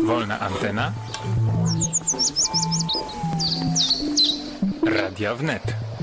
Wolna antena. Radio Wnet.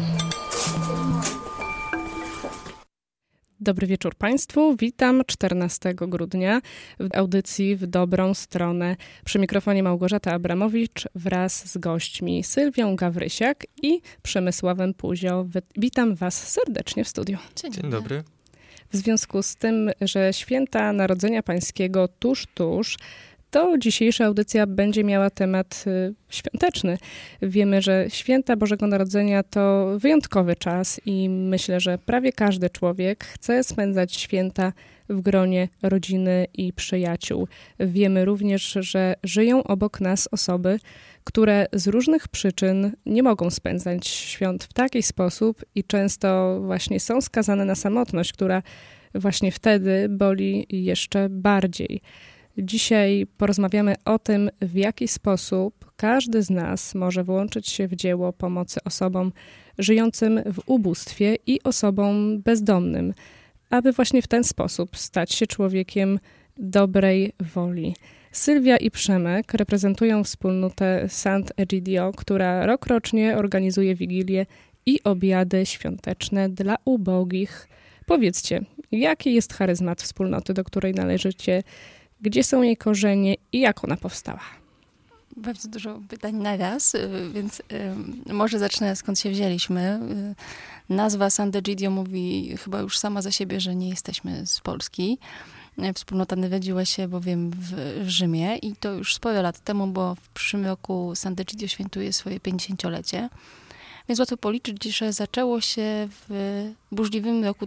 Dobry wieczór Państwu. Witam 14 grudnia w audycji W dobrą stronę. Przy mikrofonie Małgorzata Abramowicz wraz z gośćmi Sylwią Gawrysiak i Przemysławem Puzio. Witam Was serdecznie w studiu. Dzień dobry. W związku z tym, że święta Narodzenia Pańskiego tuż, to dzisiejsza audycja będzie miała temat świąteczny. Wiemy, że święta Bożego Narodzenia to wyjątkowy czas i myślę, że prawie każdy człowiek chce spędzać święta w gronie rodziny i przyjaciół. Wiemy również, że żyją obok nas osoby, które z różnych przyczyn nie mogą spędzać świąt w taki sposób i często właśnie są skazane na samotność, która właśnie wtedy boli jeszcze bardziej. Dzisiaj porozmawiamy o tym, w jaki sposób każdy z nas może włączyć się w dzieło pomocy osobom żyjącym w ubóstwie i osobom bezdomnym, aby właśnie w ten sposób stać się człowiekiem dobrej woli. Sylwia i Przemek reprezentują wspólnotę Sant'Egidio, która rokrocznie organizuje wigilie i obiady świąteczne dla ubogich. Powiedzcie, jaki jest charyzmat wspólnoty, do której należycie? Gdzie są jej korzenie i jak ona powstała? Bardzo dużo pytań na raz, więc może zacznę skąd się wzięliśmy. Nazwa Sant'Egidio mówi chyba już sama za siebie, że nie jesteśmy z Polski. Wspólnota narodziła się bowiem w Rzymie i to już sporo lat temu, bo w przyszłym roku Sant'Egidio świętuje swoje 50-lecie. Więc łatwo policzyć, że zaczęło się w burzliwym roku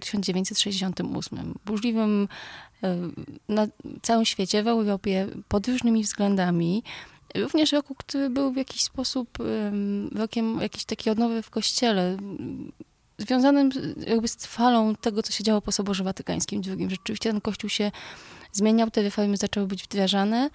1968. Burzliwym na całym świecie, w Europie, pod różnymi względami. Również roku, który był w jakiś sposób rokiem jakiejś takiej odnowy w Kościele, związanym jakby z falą tego, co się działo po Soborze Watykańskim II. Rzeczywiście ten Kościół się zmieniał, te reformy zaczęły być wdrażane.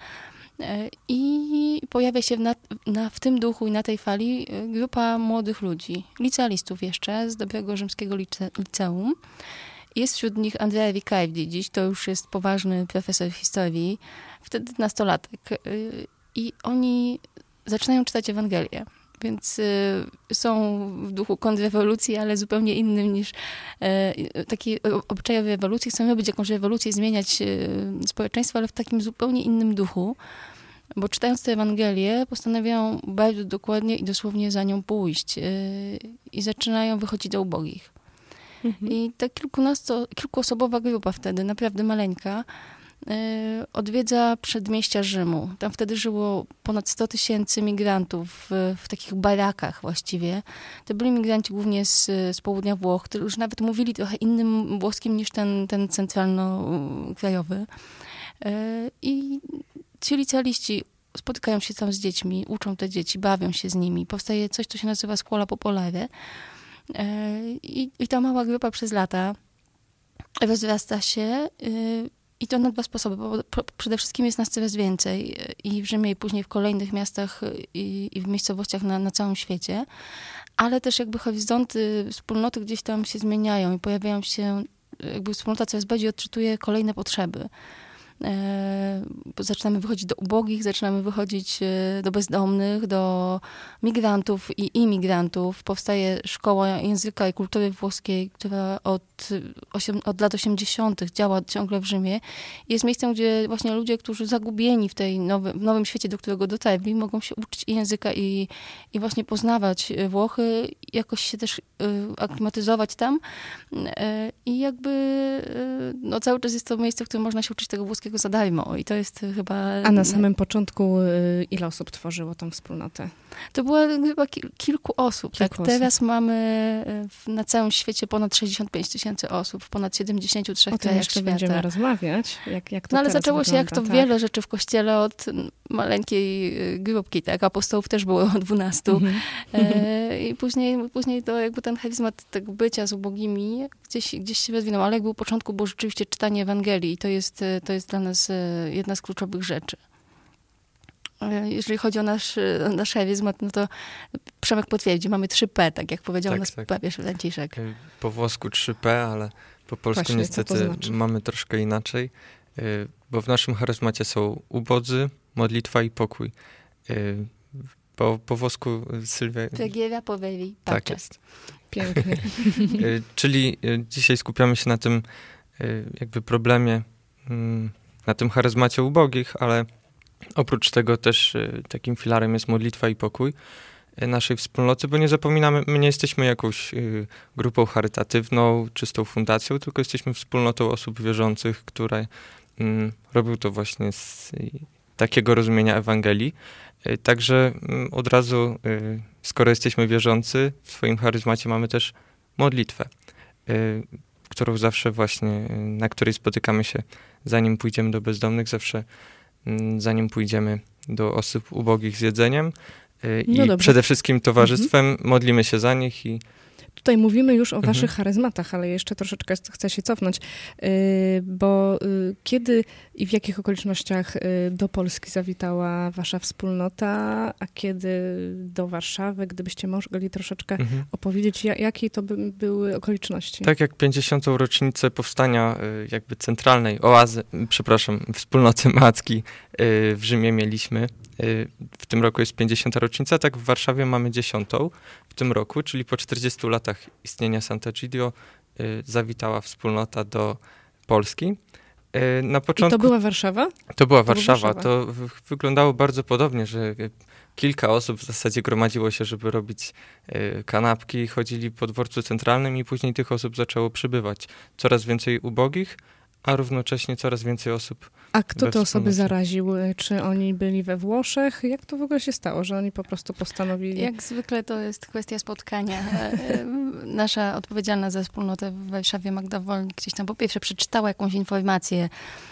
I pojawia się w tym duchu i na tej fali grupa młodych ludzi, licealistów jeszcze, z dobrego rzymskiego liceum. Jest wśród nich Andrea Riccardi, dziś to już jest poważny profesor historii, wtedy nastolatek. I oni zaczynają czytać Ewangelię. Więc są w duchu kontrrewolucji, ale zupełnie innym niż takiej obyczajowej rewolucji. Chcą robić jakąś rewolucję, zmieniać społeczeństwo, ale w takim zupełnie innym duchu. Bo czytając tę Ewangelię, postanawiają bardzo dokładnie i dosłownie za nią pójść. I zaczynają wychodzić do ubogich. I ta kilkuosobowa grupa wtedy, naprawdę maleńka, odwiedza przedmieścia Rzymu. Tam wtedy żyło ponad 100 000 migrantów w takich barakach właściwie. To byli migranci głównie z południa Włoch, którzy już nawet mówili trochę innym włoskim niż ten centralno-krajowy. I ci licealiści spotykają się tam z dziećmi, uczą te dzieci, bawią się z nimi. Powstaje coś, co się nazywa Scuola Popolare. I ta mała grupa przez lata rozrasta się i to na dwa sposoby, bo przede wszystkim jest nas coraz więcej i w Rzymie, i później w kolejnych miastach i w miejscowościach na całym świecie, ale też jakby horyzonty wspólnoty gdzieś tam się zmieniają i pojawiają się, jakby wspólnota coraz bardziej odczytuje kolejne potrzeby. Zaczynamy wychodzić do ubogich, zaczynamy wychodzić do bezdomnych, do migrantów i imigrantów. Powstaje szkoła języka i kultury włoskiej, która od lat 80. działa ciągle w Rzymie. Jest miejscem, gdzie właśnie ludzie, którzy zagubieni w tej nowym świecie, do którego dotarli, mogą się uczyć i języka i właśnie poznawać Włochy, jakoś się też aklimatyzować tam. I jakby cały czas jest to miejsce, w którym można się uczyć tego włoskiego za darmo i to jest chyba... A na samym początku ile osób tworzyło tą wspólnotę? To było chyba kilku osób. Teraz mamy na całym świecie ponad 65 000 osób w ponad 73 krajach świata. O tym jeszcze będziemy rozmawiać. Jak to ale zaczęło wygląda, się jak to wiele rzeczy w Kościele od maleńkiej grupki, tak? Apostołów też było 12. I później to jakby ten charyzmat tego bycia z ubogimi gdzieś się rozwinął, ale jakby u początku było rzeczywiście czytanie Ewangelii i to jest dla nas jedna z kluczowych rzeczy. Jeżeli chodzi o nasz charyzmat, no to Przemek potwierdzi, mamy 3P, tak jak powiedział nas papież Franciszek. Po włosku 3P, ale po polsku właśnie, niestety mamy troszkę inaczej, bo w naszym charyzmacie są ubodzy, modlitwa i pokój. Po włosku Sylwia... Preghiera, poveri, pace. Tak jest. Pięknie. Czyli dzisiaj skupiamy się na tym jakby problemie, na tym charyzmacie ubogich, ale oprócz tego też takim filarem jest modlitwa i pokój naszej wspólnoty, bo nie zapominamy, my nie jesteśmy jakąś grupą charytatywną, czystą fundacją, tylko jesteśmy wspólnotą osób wierzących, które robią to właśnie z takiego rozumienia Ewangelii. Także od razu, skoro jesteśmy wierzący, w swoim charyzmacie mamy też modlitwę, którą zawsze właśnie, na której spotykamy się, zanim pójdziemy do bezdomnych, zawsze zanim pójdziemy do osób ubogich z jedzeniem i przede wszystkim towarzystwem, modlimy się za nich i Tutaj mówimy już o waszych charyzmatach, ale jeszcze troszeczkę chcę się cofnąć, bo kiedy i w jakich okolicznościach do Polski zawitała wasza wspólnota, a kiedy do Warszawy, gdybyście mogli troszeczkę opowiedzieć, jakie to były okoliczności? Tak jak 50. rocznicę powstania jakby centralnej wspólnoty Macki w Rzymie mieliśmy. W tym roku jest 50. rocznica, tak w Warszawie mamy 10. w tym roku, czyli po 40 latach istnienia Sant'Egidio zawitała wspólnota do Polski. Na początku, I to była Warszawa? To była Warszawa. To wyglądało bardzo podobnie, że kilka osób w zasadzie gromadziło się, żeby robić kanapki, chodzili po dworcu centralnym i później tych osób zaczęło przybywać. Coraz więcej ubogich, a równocześnie coraz więcej osób. A kto te osoby zaraził? Czy oni byli we Włoszech? Jak to w ogóle się stało, że oni po prostu postanowili... Jak zwykle to jest kwestia spotkania. Nasza odpowiedzialna za wspólnotę w Warszawie, Magda Wolnik, gdzieś tam po pierwsze przeczytała jakąś informację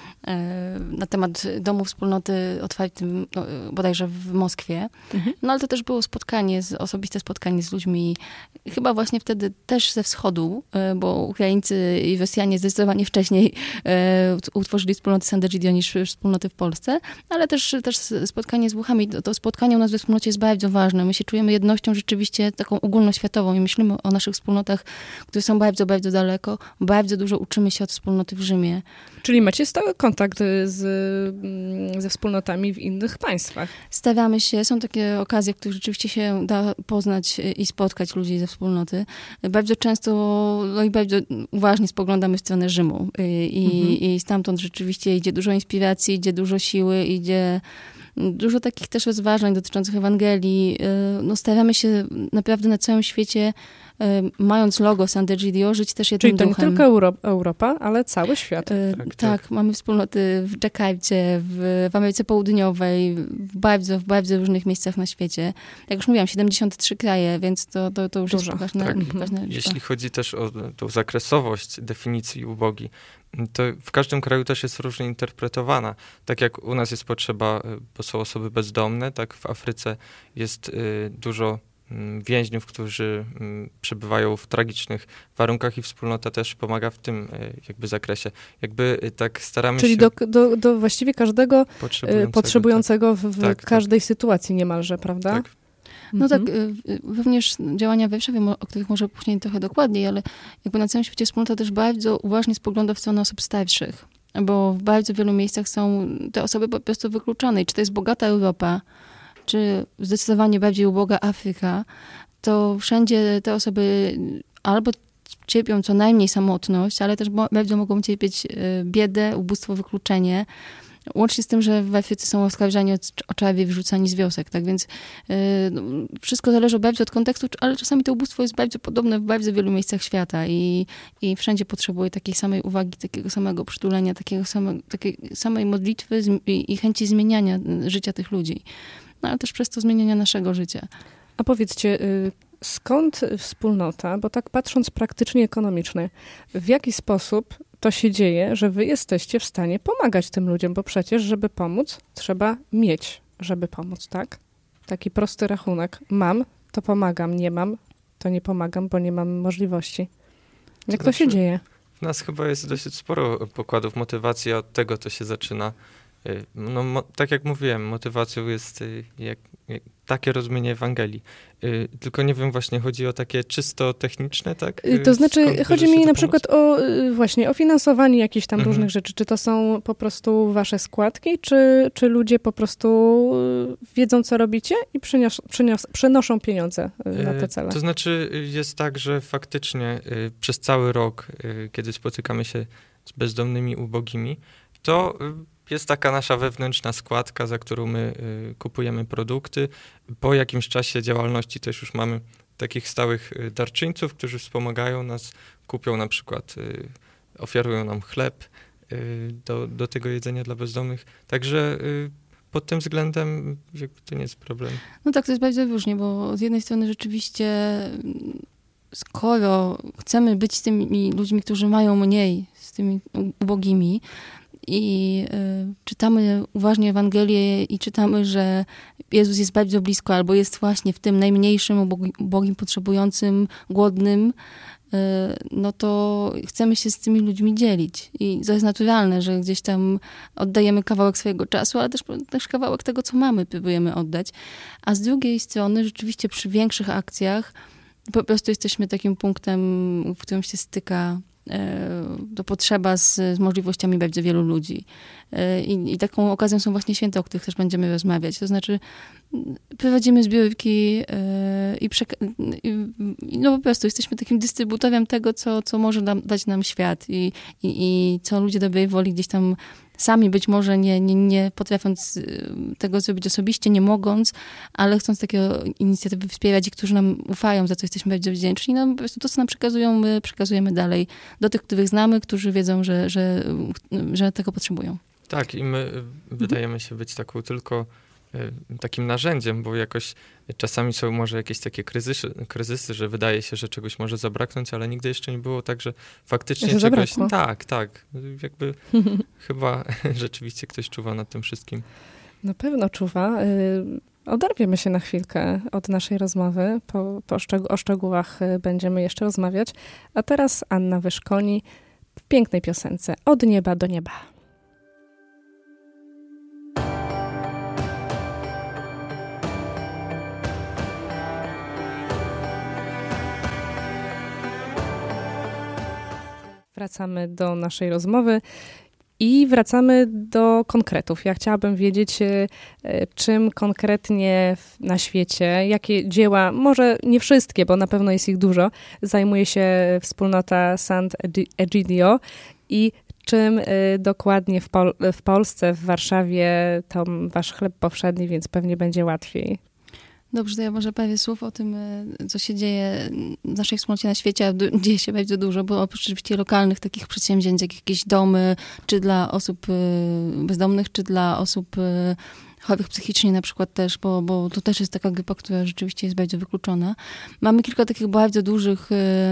na temat domu wspólnoty otwartym bodajże w Moskwie. No ale to też było osobiste spotkanie z ludźmi, chyba właśnie wtedy też ze wschodu, bo Ukraińcy i Rosjanie zdecydowanie wcześniej utworzyli wspólnoty Sant'Egidio niż wspólnoty w Polsce, ale też spotkanie z Włochami. To spotkanie u nas we wspólnocie jest bardzo ważne. My się czujemy jednością rzeczywiście taką ogólnoświatową i myślimy o naszych wspólnotach, które są bardzo, bardzo daleko. Bardzo dużo uczymy się od wspólnoty w Rzymie. Czyli macie stały kontakt ze wspólnotami w innych państwach? Staramy się. Są takie okazje, w których rzeczywiście się da poznać i spotkać ludzi ze wspólnoty. Bardzo często i bardzo uważnie spoglądamy w stronę Rzymu. I stamtąd rzeczywiście idzie dużo inspiracji, idzie dużo siły, idzie dużo takich też rozważań dotyczących Ewangelii. No, staramy się naprawdę na całym świecie, mając logo Sant'Egidio, żyć też jednym duchem. Czyli to nie tylko Europa, ale cały świat. Tak, mamy wspólnoty w Dżakarcie, w Ameryce Południowej, w bardzo różnych miejscach na świecie. Jak już mówiłam, 73 kraje, więc to już dużo. Jest ważna liczba. Jeśli chodzi też o tą zakresowość definicji ubogi, to w każdym kraju też jest różnie interpretowana. Tak jak u nas jest potrzeba, bo są osoby bezdomne, tak w Afryce jest dużo więźniów, którzy przebywają w tragicznych warunkach i wspólnota też pomaga w tym jakby zakresie. Jakby tak staramy Czyli się... do właściwie każdego potrzebującego w każdej sytuacji niemalże, prawda? Tak. No tak, również działania w Warszawie, o których może później trochę dokładniej, ale jakby na całym świecie wspólnota też bardzo uważnie spogląda w stronę osób starszych, bo w bardzo wielu miejscach są te osoby po prostu wykluczone. I czy to jest bogata Europa, czy zdecydowanie bardziej uboga Afryka, to wszędzie te osoby albo cierpią co najmniej samotność, ale też bardzo mogą cierpieć biedę, ubóstwo, wykluczenie. Łącznie z tym, że w Afryce są oskarżani o czarę i wyrzucani z wiosek. Tak więc wszystko zależy bardzo od kontekstu, ale czasami to ubóstwo jest bardzo podobne w bardzo wielu miejscach świata i wszędzie potrzebuje takiej samej uwagi, takiego samego przytulenia, takiej samej modlitwy i chęci zmieniania życia tych ludzi. No ale też przez to zmieniania naszego życia. A powiedzcie, skąd wspólnota, bo tak patrząc praktycznie ekonomicznie, w jaki sposób to się dzieje, że wy jesteście w stanie pomagać tym ludziom, bo przecież, żeby pomóc, trzeba mieć, żeby pomóc, tak? Taki prosty rachunek. Mam, to pomagam, nie mam, to nie pomagam, bo nie mam możliwości. Jak to się dzieje? W nas chyba jest dosyć sporo pokładów motywacji, a od tego to się zaczyna. No, tak jak mówiłem, motywacją jest takie rozumienie Ewangelii. Tylko nie wiem, właśnie chodzi o takie czysto techniczne, tak? To znaczy, chodzi mi na przykład o finansowanie jakichś tam różnych rzeczy. Czy to są po prostu wasze składki, czy ludzie po prostu wiedzą, co robicie i przenoszą pieniądze na te cele? To znaczy, jest tak, że faktycznie przez cały rok, kiedy spotykamy się z bezdomnymi, ubogimi, to jest taka nasza wewnętrzna składka, za którą my kupujemy produkty. Po jakimś czasie działalności też już mamy takich stałych darczyńców, którzy wspomagają nas, kupią na przykład, ofiarują nam chleb do tego jedzenia dla bezdomnych. Także pod tym względem to nie jest problem. No tak, to jest bardzo różnie, bo z jednej strony rzeczywiście skoro chcemy być z tymi ludźmi, którzy mają mniej, z tymi ubogimi, i czytamy uważnie Ewangelię i czytamy, że Jezus jest bardzo blisko, albo jest właśnie w tym najmniejszym, ubogim, potrzebującym, głodnym, no to chcemy się z tymi ludźmi dzielić. I to jest naturalne, że gdzieś tam oddajemy kawałek swojego czasu, ale też kawałek tego, co mamy, próbujemy oddać. A z drugiej strony rzeczywiście przy większych akcjach po prostu jesteśmy takim punktem, w którym się styka to potrzeba z możliwościami bardzo wielu ludzi. I taką okazją są właśnie święta, o których też będziemy rozmawiać. To znaczy prowadzimy zbiórki no po prostu jesteśmy takim dystrybutorem tego, co może dać nam świat i co ludzie dobrej woli gdzieś tam sami być może nie potrafiąc tego zrobić osobiście, nie mogąc, ale chcąc takiego inicjatywy wspierać i którzy nam ufają, za co jesteśmy bardzo wdzięczni, no po prostu to, co nam przekazują, my przekazujemy dalej do tych, których znamy, którzy wiedzą, że tego potrzebują. Tak, i my wydajemy się być takim narzędziem, bo jakoś czasami są może jakieś takie kryzysy, że wydaje się, że czegoś może zabraknąć, ale nigdy jeszcze nie było tak, że faktycznie że czegoś... zabrakło. Tak. Jakby chyba rzeczywiście ktoś czuwa nad tym wszystkim. Na pewno czuwa. Oderwiemy się na chwilkę od naszej rozmowy. O szczegółach będziemy jeszcze rozmawiać. A teraz Anna Wyszkoni w pięknej piosence Od nieba do nieba. Wracamy do naszej rozmowy i wracamy do konkretów. Ja chciałabym wiedzieć, czym konkretnie na świecie, jakie dzieła, może nie wszystkie, bo na pewno jest ich dużo, zajmuje się wspólnota Sant'Egidio i czym dokładnie w Polsce, w Warszawie, to wasz chleb powszedni, więc pewnie będzie łatwiej. Dobrze, to ja może parę słów o tym, co się dzieje w naszej wspólnocie na świecie, a dzieje się bardzo dużo, bo oprócz oczywiście lokalnych takich przedsięwzięć, jak jakieś domy, czy dla osób bezdomnych, czy dla osób chorych psychicznie na przykład też, bo to też jest taka grupa, która rzeczywiście jest bardzo wykluczona. Mamy kilka takich bardzo dużych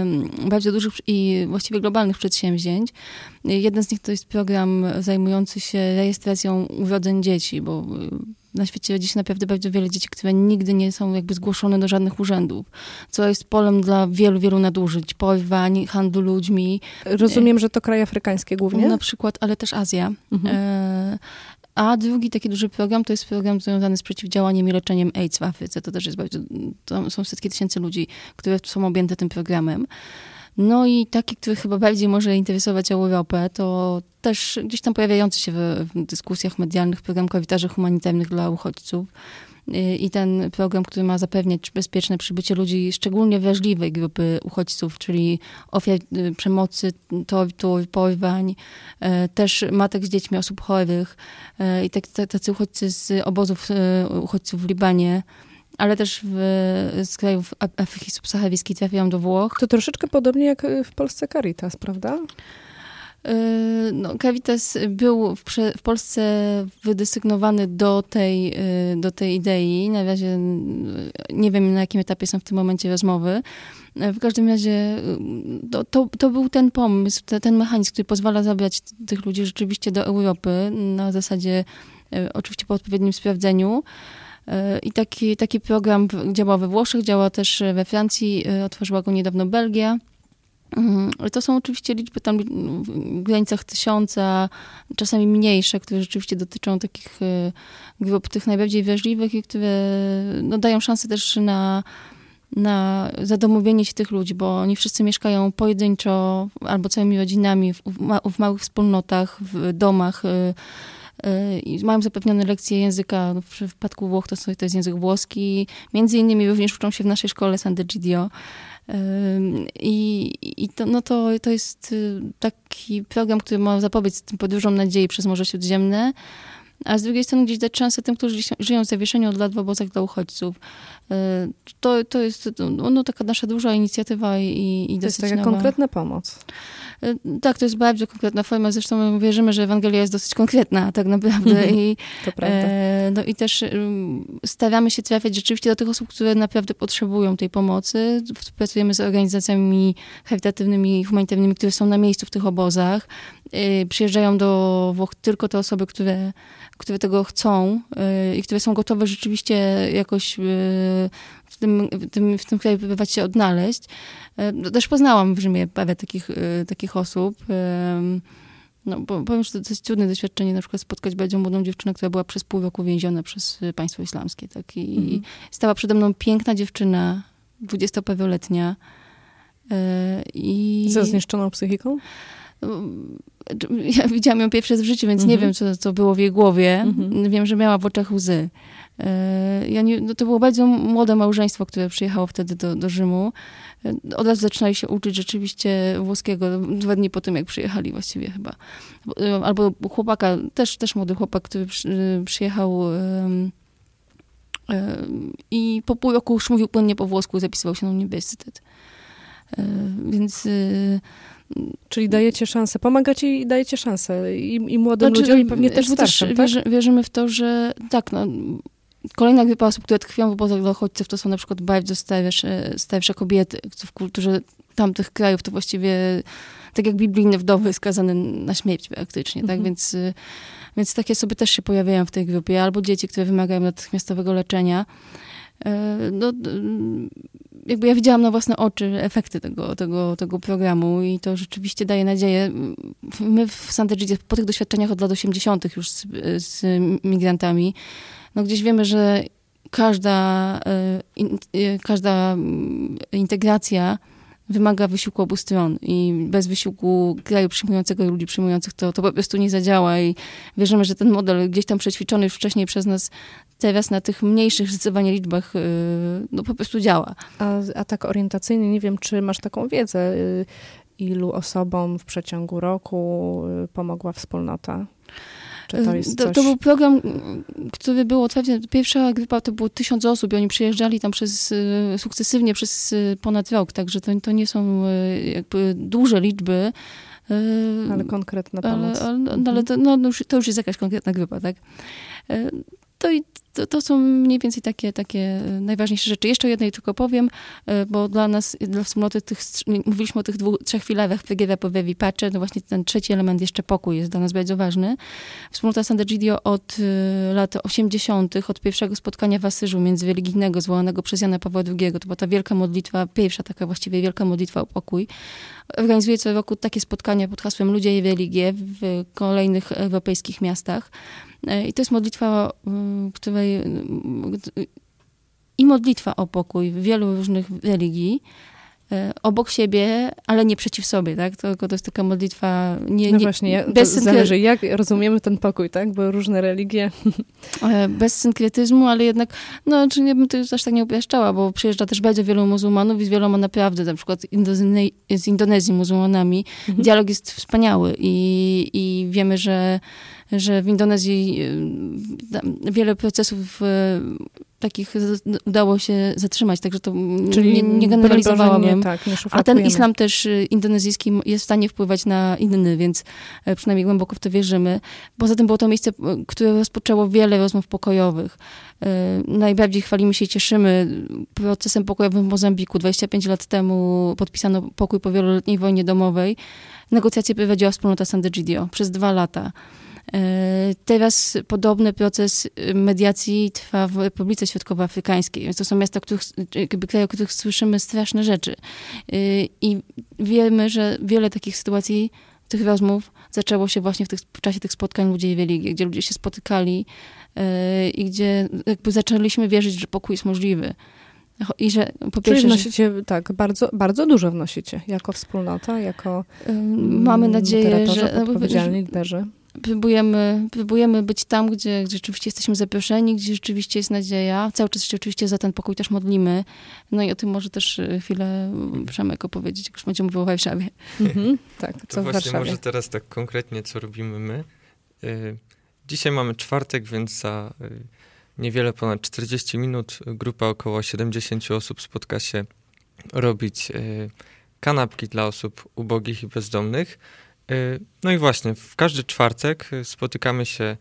i właściwie globalnych przedsięwzięć. Jeden z nich to jest program zajmujący się rejestracją urodzeń dzieci, bo na świecie rodzi się naprawdę bardzo wiele dzieci, które nigdy nie są jakby zgłoszone do żadnych urzędów, co jest polem dla wielu, wielu nadużyć, porwań, handlu ludźmi. Rozumiem, że to kraje afrykańskie głównie? Na przykład, ale też Azja. A drugi taki duży program to jest program związany z przeciwdziałaniem i leczeniem AIDS w Afryce. To też jest to są setki tysięcy ludzi, które są objęte tym programem. No i taki, który chyba bardziej może interesować Europę, to też gdzieś tam pojawiający się w dyskusjach medialnych program korytarzy humanitarnych dla uchodźców. I ten program, który ma zapewniać bezpieczne przybycie ludzi szczególnie wrażliwej grupy uchodźców, czyli ofiar przemocy, tortur, porwań, też matek z dziećmi, osób chorych i tacy uchodźcy z obozów uchodźców w Libanie, ale też z krajów Afryki subsaharyjskiej trafiają do Włoch. To troszeczkę podobnie jak w Polsce Caritas, prawda? No, Caritas był w Polsce wydesygnowany do tej idei. Na razie nie wiem, na jakim etapie są w tym momencie rozmowy. W każdym razie to był ten pomysł, ten mechanizm, który pozwala zabrać tych ludzi rzeczywiście do Europy na zasadzie oczywiście po odpowiednim sprawdzeniu. I taki program działa we Włoszech, działa też we Francji, otworzyła go niedawno Belgia. To są oczywiście liczby tam w granicach 1000, czasami mniejsze, które rzeczywiście dotyczą takich grup tych najbardziej wrażliwych i które dają szansę też na zadomowienie się tych ludzi, bo oni wszyscy mieszkają pojedynczo albo całymi rodzinami w małych wspólnotach, w domach. I mają zapewnione lekcje języka. W przypadku Włoch to jest język włoski. Między innymi również uczą się w naszej szkole Sant'Egidio. I to jest taki program, który ma zapobiec tym podróżom nadziei przez Morze Śródziemne, a z drugiej strony gdzieś dać szansę tym, którzy żyją w zawieszeniu od lat w obozach dla uchodźców. To jest taka nasza duża inicjatywa i to jest taka konkretna pomoc. Tak, to jest bardzo konkretna forma. Zresztą my wierzymy, że Ewangelia jest dosyć konkretna tak naprawdę. To prawda. I też staramy się trafiać rzeczywiście do tych osób, które naprawdę potrzebują tej pomocy. Pracujemy z organizacjami charytatywnymi i humanitarnymi, które są na miejscu w tych obozach. Przyjeżdżają do Włoch tylko te osoby, które tego chcą i które są gotowe rzeczywiście jakoś w tym kraju próbować się odnaleźć. Też poznałam w Rzymie parę takich osób. Powiem, że to jest trudne doświadczenie, na przykład spotkać bardzo młodą dziewczynę, która była przez pół roku więziona przez państwo islamskie. Tak? I stała przede mną piękna dziewczyna, 20-paroletnia. Ze zniszczoną psychiką? Ja widziałam ją pierwszy raz w życiu, więc nie wiem, co było w jej głowie. Wiem, że miała w oczach łzy. To było bardzo młode małżeństwo, które przyjechało wtedy do Rzymu. Od razu zaczynali się uczyć rzeczywiście włoskiego, 2 dni po tym, jak przyjechali właściwie chyba. Albo chłopaka, też młody chłopak, który przyjechał i po pół roku już mówił płynnie po włosku, zapisywał się na uniwersytet. Więc... Czyli dajecie szansę, pomagacie i dajecie szansę i młodym ludziom, i pewnie też starszym, tak? Wierzymy w to, że tak, kolejna grupa osób, które tkwią w obozach dla uchodźców, to są na przykład bardzo starsze kobiety, w kulturze tamtych krajów to właściwie tak jak biblijne wdowy skazane na śmierć praktycznie, tak? Więc takie osoby też się pojawiają w tej grupie, albo dzieci, które wymagają natychmiastowego leczenia. Jakby ja widziałam na własne oczy efekty tego programu i to rzeczywiście daje nadzieję. My w Sant'Egidio po tych doświadczeniach od lat 80. już z migrantami, gdzieś wiemy, że każda integracja wymaga wysiłku obu stron i bez wysiłku kraju przyjmującego i ludzi przyjmujących to po prostu nie zadziała i wierzymy, że ten model gdzieś tam przećwiczony już wcześniej przez nas teraz na tych mniejszych zdecydowanie liczbach po prostu działa. A tak orientacyjnie, nie wiem, czy masz taką wiedzę, ilu osobom w przeciągu roku pomogła wspólnota? Czy to jest coś... To był program, który był otwarty. Pierwsza grupa to było 1000 osób i oni przyjeżdżali tam sukcesywnie przez ponad rok, także to nie są jakby duże liczby. Ale konkretna pomoc. Ale to już jest jakaś konkretna grupa, tak? To są mniej więcej takie najważniejsze rzeczy. Jeszcze o jednej tylko powiem, bo dla nas, dla wspólnoty mówiliśmy o tych 3 filarach, pregiewa, powewi, pace, właśnie ten trzeci element, jeszcze pokój jest dla nas bardzo ważny. Wspólnota Sant'Egidio od lat 80., od pierwszego spotkania w Asyżu międzyreligijnego zwołanego przez Jana Pawła II, to była ta wielka modlitwa, pierwsza taka właściwie wielka modlitwa o pokój. Organizuje co roku takie spotkania pod hasłem Ludzie i religie w kolejnych europejskich miastach. I to jest modlitwa, której i modlitwa o pokój wielu różnych religii obok siebie, ale nie przeciw sobie, tak? To jest taka modlitwa... Właśnie, zależy, jak rozumiemy ten pokój, tak? Bo różne religie... Bez synkretyzmu, ale jednak, czy nie bym to aż tak nie upiaszczała, bo przyjeżdża też bardzo wielu muzułmanów i z wieloma naprawdę, na przykład z Indonezji muzułmanami. Dialog jest wspaniały i wiemy, że w Indonezji wiele procesów takich udało się zatrzymać, także to czyli nie generalizowałabym. Nie a ten islam też indonezyjski jest w stanie wpływać na inny, więc przynajmniej głęboko w to wierzymy. Poza tym było to miejsce, które rozpoczęło wiele rozmów pokojowych. Najbardziej chwalimy się i cieszymy procesem pokojowym w Mozambiku. 25 lat temu podpisano pokój po wieloletniej wojnie domowej. Negocjacje prowadziła wspólnota Sant'Egidio przez 2 lata. Teraz podobny proces mediacji trwa w Republice Środkowoafrykańskiej, więc to są miasta, kraje, o których słyszymy straszne rzeczy. I wiemy, że wiele takich sytuacji, tych rozmów zaczęło się właśnie w czasie tych spotkań ludzi i religii, gdzie ludzie się spotykali i gdzie jakby zaczęliśmy wierzyć, że pokój jest możliwy. I że po pierwsze, czyli wnosicie, tak, bardzo, bardzo dużo wnosicie, jako wspólnota, jako mamy nadzieję, że odpowiedzialni liderzy. Próbujemy być tam, gdzie rzeczywiście jesteśmy zaproszeni, gdzie rzeczywiście jest nadzieja. Cały czas się oczywiście za ten pokój też modlimy. No i o tym może też chwilę Przemek opowiedzieć, jak już będzie mówił o Warszawie. Tak, co to w Warszawie. Może teraz tak konkretnie, co robimy my. Dzisiaj mamy czwartek, więc za niewiele ponad 40 minut grupa około 70 osób spotka się robić kanapki dla osób ubogich i bezdomnych. No i właśnie, w każdy czwartek spotykamy się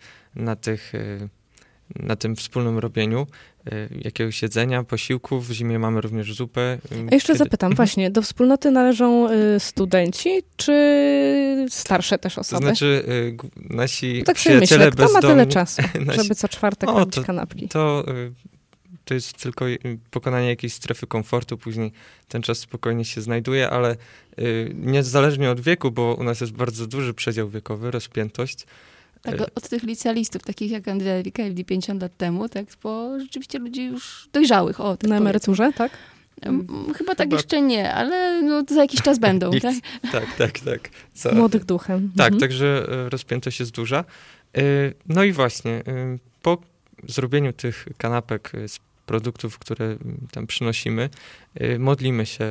na tym wspólnym robieniu jakiegoś jedzenia, posiłków. W zimie mamy również zupę. A jeszcze zapytam, właśnie, do wspólnoty należą studenci, czy starsze też osoby? To znaczy nasi tak przyjaciele myślę, kto ma tyle czasu, nasi... żeby co czwartek robić kanapki? To jest tylko pokonanie jakiejś strefy komfortu, później ten czas spokojnie się znajduje, ale niezależnie od wieku, bo u nas jest bardzo duży przedział wiekowy, rozpiętość. Tak, od tych licealistów, takich jak Andrea Riquelme 50 lat temu, tak, bo rzeczywiście ludzi już dojrzałych. Tak na emeryturze, tak? Chyba tak jeszcze nie, ale no, za jakiś czas będą, tak? Tak. Młodych duchem. Tak, także rozpiętość jest duża. No i właśnie, po zrobieniu tych kanapek z produktów, które tam przynosimy, modlimy się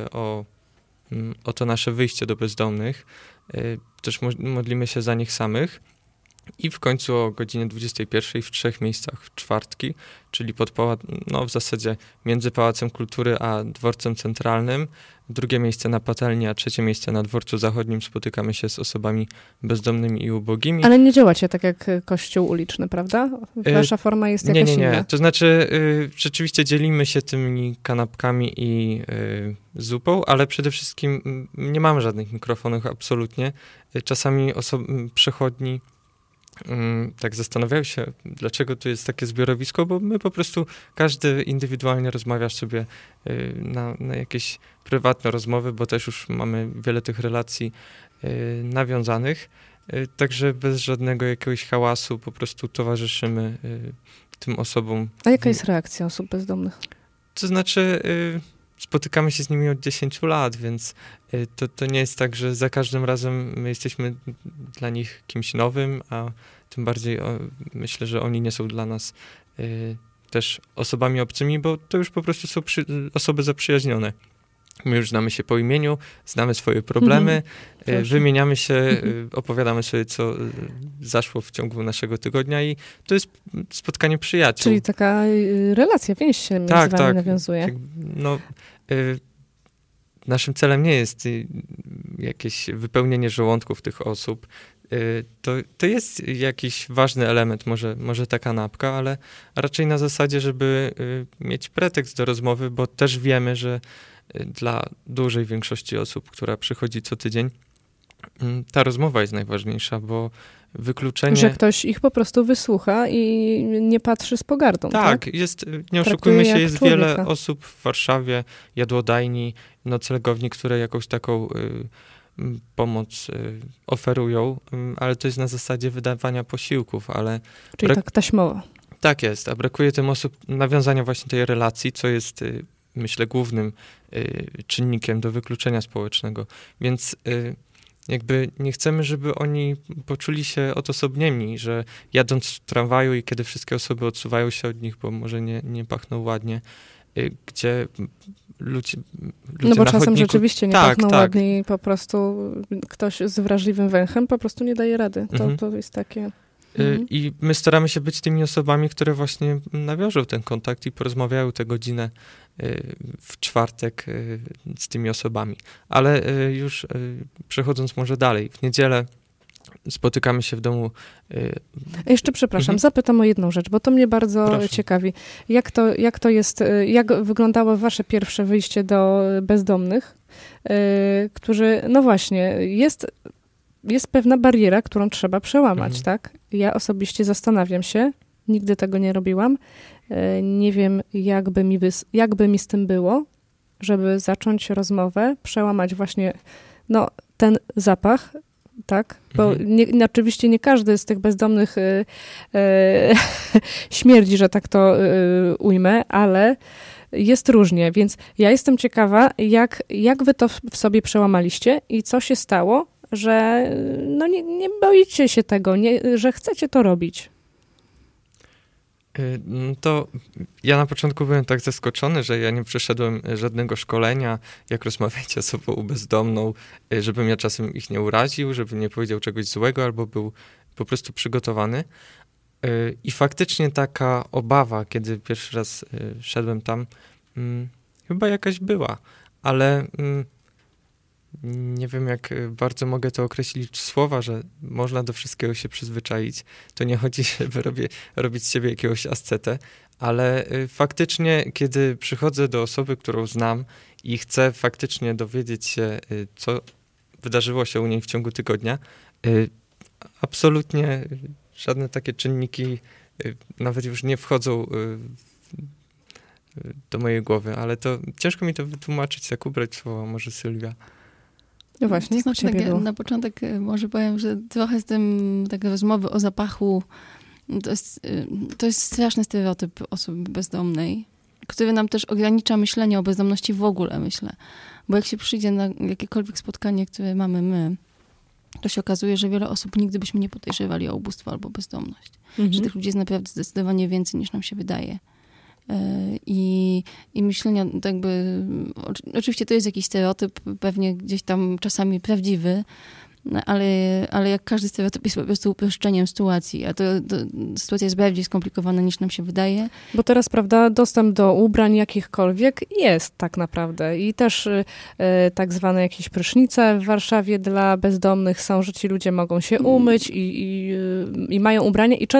o to nasze wyjście do bezdomnych. Też modlimy się za nich samych. I w końcu o godzinie 21 w 3 miejscach w czwartki, czyli w zasadzie między Pałacem Kultury a Dworcem Centralnym, drugie miejsce na Patelni, a trzecie miejsce na Dworcu Zachodnim spotykamy się z osobami bezdomnymi i ubogimi. Ale nie działacie tak jak kościół uliczny, prawda? Wasza forma jest jakaś inna. Nie. To znaczy rzeczywiście dzielimy się tymi kanapkami i zupą, ale przede wszystkim nie mamy żadnych mikrofonów absolutnie. Czasami przechodni tak zastanawiają się, dlaczego tu jest takie zbiorowisko, bo my po prostu, każdy indywidualnie rozmawiasz sobie na jakieś prywatne rozmowy, bo też już mamy wiele tych relacji nawiązanych, także bez żadnego jakiegoś hałasu po prostu towarzyszymy tym osobom. A jaka jest reakcja osób bezdomnych? To znaczy spotykamy się z nimi od 10 lat, więc to nie jest tak, że za każdym razem my jesteśmy dla nich kimś nowym, a tym bardziej myślę, że oni nie są dla nas też osobami obcymi, bo to już po prostu są osoby zaprzyjaźnione. My już znamy się po imieniu, znamy swoje problemy, wymieniamy się, opowiadamy sobie, co zaszło w ciągu naszego tygodnia i to jest spotkanie przyjaciół. Czyli taka relacja, więź się między wami nawiązuje. Naszym celem nie jest jakieś wypełnienie żołądków tych osób. To jest jakiś ważny element, może ta kanapka, ale raczej na zasadzie, żeby mieć pretekst do rozmowy, bo też wiemy, że dla dużej większości osób, która przychodzi co tydzień, ta rozmowa jest najważniejsza, bo wykluczenie... Że ktoś ich po prostu wysłucha i nie patrzy z pogardą, tak? Nie oszukujmy się, jest wiele osób w Warszawie, jadłodajni, noclegowni, które jakąś taką pomoc oferują, ale to jest na zasadzie wydawania posiłków, ale... Czyli tak taśmowo. Tak jest, a brakuje tym osób nawiązania właśnie tej relacji, co jest, myślę, głównym czynnikiem do wykluczenia społecznego. Więc jakby nie chcemy, żeby oni poczuli się odosobnieni, że jadąc w tramwaju i kiedy wszystkie osoby odsuwają się od nich, bo może nie pachną ładnie, gdzie ludzie no bo na czasem chodniku, rzeczywiście nie pachną ładnie i po prostu ktoś z wrażliwym węchem po prostu nie daje rady. To jest takie... I my staramy się być tymi osobami, które właśnie nawiążą ten kontakt i porozmawiają tę godzinę w czwartek z tymi osobami. Ale już przechodząc może dalej, w niedzielę spotykamy się w domu. Jeszcze przepraszam, zapytam o jedną rzecz, bo to mnie bardzo ciekawi. Jak to jest, jak wyglądało wasze pierwsze wyjście do bezdomnych, którzy, no właśnie, jest pewna bariera, którą trzeba przełamać, tak? Ja osobiście zastanawiam się, nigdy tego nie robiłam. Nie wiem, jakby mi z tym było, żeby zacząć rozmowę, przełamać właśnie ten zapach, tak? Bo oczywiście nie każdy z tych bezdomnych śmierdzi, że tak to ujmę, ale jest różnie, więc ja jestem ciekawa, jak wy to w sobie przełamaliście i co się stało, że nie boicie się tego, że chcecie to robić. To ja na początku byłem tak zaskoczony, że ja nie przeszedłem żadnego szkolenia, jak rozmawiać z osobą bezdomną, żebym ja czasem ich nie uraził, żebym nie powiedział czegoś złego, albo był po prostu przygotowany. I faktycznie taka obawa, kiedy pierwszy raz szedłem tam, chyba jakaś była, ale nie wiem, jak bardzo mogę to określić w słowa, że można do wszystkiego się przyzwyczaić. To nie chodzi, żeby robić z siebie jakiegoś ascetę, ale faktycznie, kiedy przychodzę do osoby, którą znam i chcę faktycznie dowiedzieć się, co wydarzyło się u niej w ciągu tygodnia, absolutnie żadne takie czynniki nawet już nie wchodzą do mojej głowy, ale to ciężko mi to wytłumaczyć, jak ubrać słowa, może Sylwia. No właśnie, to znaczy, na początek może powiem, że trochę z tym takie rozmowy o zapachu, to jest straszny stereotyp osoby bezdomnej, który nam też ogranicza myślenie o bezdomności w ogóle, myślę. Bo jak się przyjdzie na jakiekolwiek spotkanie, które mamy my, to się okazuje, że wiele osób nigdy byśmy nie podejrzewali o ubóstwo albo bezdomność. Że tych ludzi jest naprawdę zdecydowanie więcej, niż nam się wydaje. I myślenia jakby, oczywiście to jest jakiś stereotyp, pewnie gdzieś tam czasami prawdziwy, ale jak każdy stereotyp jest po prostu uproszczeniem sytuacji, a to sytuacja jest bardziej skomplikowana, niż nam się wydaje. Bo teraz, prawda, dostęp do ubrań jakichkolwiek jest tak naprawdę i też tak zwane jakieś prysznice w Warszawie dla bezdomnych są, że ci ludzie mogą się umyć i mają ubranie i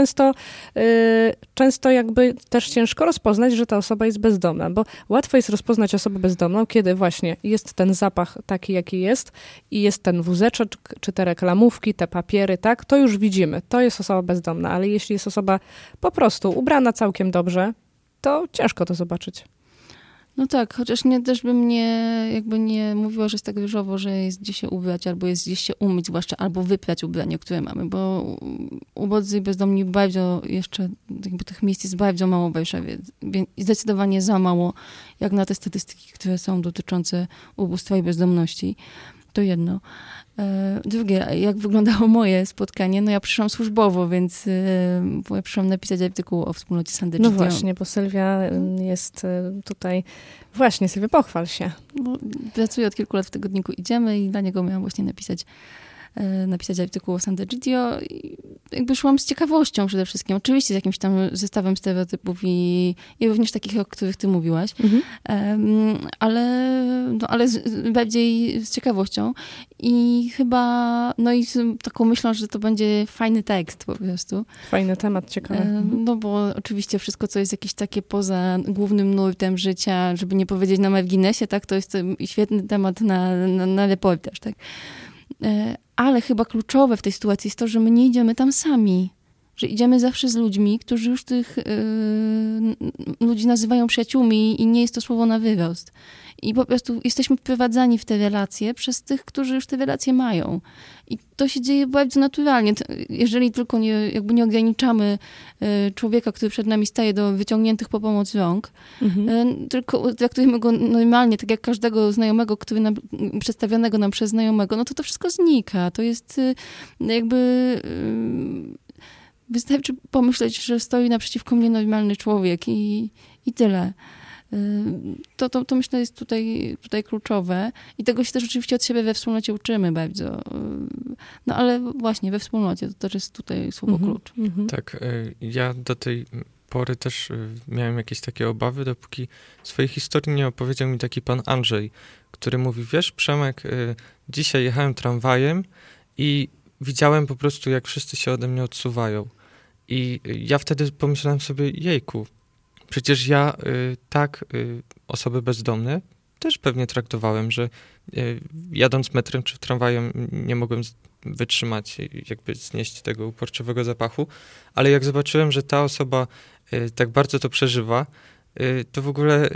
często jakby też ciężko rozpoznać, że ta osoba jest bezdomna, bo łatwo jest rozpoznać osobę bezdomną, kiedy właśnie jest ten zapach taki, jaki jest i jest ten wózeczek, czy te reklamówki, te papiery, tak, to już widzimy, to jest osoba bezdomna, ale jeśli jest osoba po prostu ubrana całkiem dobrze, to ciężko to zobaczyć. No tak, chociaż też bym nie mówiła, że jest tak różowo, że jest gdzie się ubrać, albo jest gdzieś się umyć zwłaszcza, albo wyprać ubranie, które mamy, bo ubodzy i bezdomni bardzo jeszcze, jakby tych miejsc jest bardzo mało w Warszawie. Zdecydowanie za mało, jak na te statystyki, które są dotyczące ubóstwa i bezdomności. To jedno. Drugie, jak wyglądało moje spotkanie? No ja przyszłam służbowo, więc ja przyszłam napisać artykuł o wspólnocie Sandegidio. No właśnie, bo Sylwia jest tutaj... Właśnie, Sylwia, pochwal się. Pracuję od kilku lat w tygodniku Idziemy i dla niego miałam właśnie napisać artykuł o Sandegidio i jakby szłam z ciekawością przede wszystkim. Oczywiście z jakimś tam zestawem stereotypów i również takich, o których ty mówiłaś, ale bardziej z ciekawością i chyba, i z taką myślą, że to będzie fajny tekst po prostu. Fajny temat, ciekawy. No bo oczywiście wszystko, co jest jakieś takie poza głównym nurtem życia, żeby nie powiedzieć na marginesie, tak, to jest świetny temat na reportaż, tak. Ale chyba kluczowe w tej sytuacji jest to, że my nie idziemy tam sami. Że idziemy zawsze z ludźmi, którzy już tych ludzi nazywają przyjaciółmi i nie jest to słowo na wyrost. I po prostu jesteśmy wprowadzani w te relacje przez tych, którzy już te relacje mają. I to się dzieje bardzo naturalnie. Jeżeli tylko nie ograniczamy człowieka, który przed nami staje, do wyciągniętych po pomoc rąk, tylko traktujemy go normalnie, tak jak każdego znajomego, przedstawionego nam przez znajomego, no to wszystko znika. To jest wystarczy pomyśleć, że stoi naprzeciwko mnie normalny człowiek i tyle. To myślę jest tutaj kluczowe i tego się też oczywiście od siebie we wspólnocie uczymy bardzo. No ale właśnie we wspólnocie to też jest tutaj słowo klucz. Tak, ja do tej pory też miałem jakieś takie obawy, dopóki swojej historii nie opowiedział mi taki pan Andrzej, który mówi, wiesz Przemek, dzisiaj jechałem tramwajem i widziałem po prostu, jak wszyscy się ode mnie odsuwają. I ja wtedy pomyślałem sobie, jejku, przecież ja osoby bezdomne też pewnie traktowałem, że jadąc metrem czy tramwajem nie mogłem wytrzymać, jakby znieść tego uporczywego zapachu, ale jak zobaczyłem, że ta osoba tak bardzo to przeżywa, to w ogóle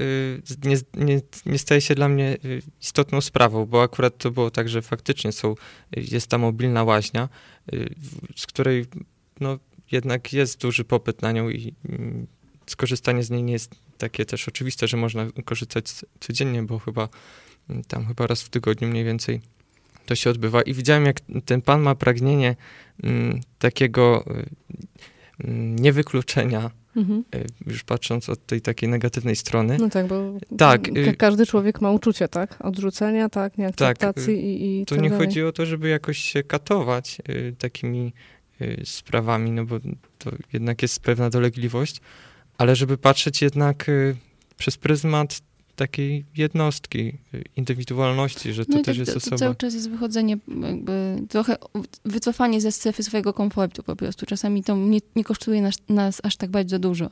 nie staje się dla mnie istotną sprawą, bo akurat to było tak, że faktycznie jest ta mobilna łaźnia, z której no, jednak jest duży popyt na nią i skorzystanie z niej nie jest takie też oczywiste, że można korzystać codziennie, bo chyba raz w tygodniu mniej więcej to się odbywa. I widziałem, jak ten pan ma pragnienie takiego niewykluczenia, już patrząc od tej takiej negatywnej strony. No tak, bo tak, każdy człowiek ma uczucie, tak? Odrzucenia, tak? Nieakceptacji i tu tak nie dalej. chodzi o to, żeby jakoś się katować takimi sprawami, no bo to jednak jest pewna dolegliwość, ale żeby patrzeć jednak przez pryzmat takiej jednostki, indywidualności, że to też jest osoba. To cały czas jest wychodzenie, jakby trochę wycofanie ze strefy swojego komfortu po prostu. Czasami to nie kosztuje nas aż tak bardzo dużo.